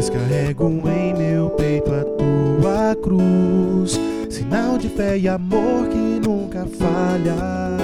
pois carrego em meu peito a tua cruz, sinal de fé e amor que nunca falha.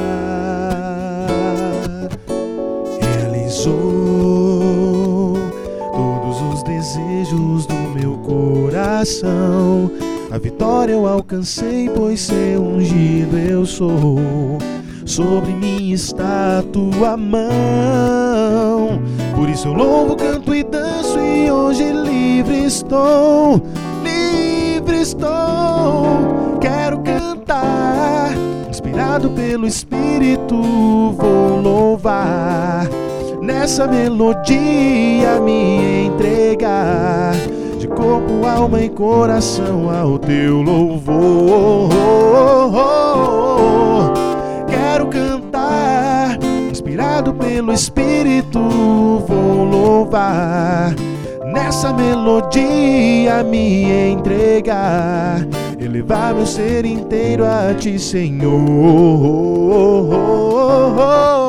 Realizou todos os desejos do meu coração. A vitória eu alcancei, pois seu ungido eu sou. Sobre mim está a tua mão. Por isso eu louvo, canto e danço, e hoje livre estou. Livre estou. Quero cantar, inspirado pelo Espírito, vou louvar. Nessa melodia me entregar, de corpo, alma e coração ao teu louvor. Quero cantar, inspirado pelo Espírito, vou louvar. Nessa melodia me entregar, elevar meu ser inteiro a ti, Senhor.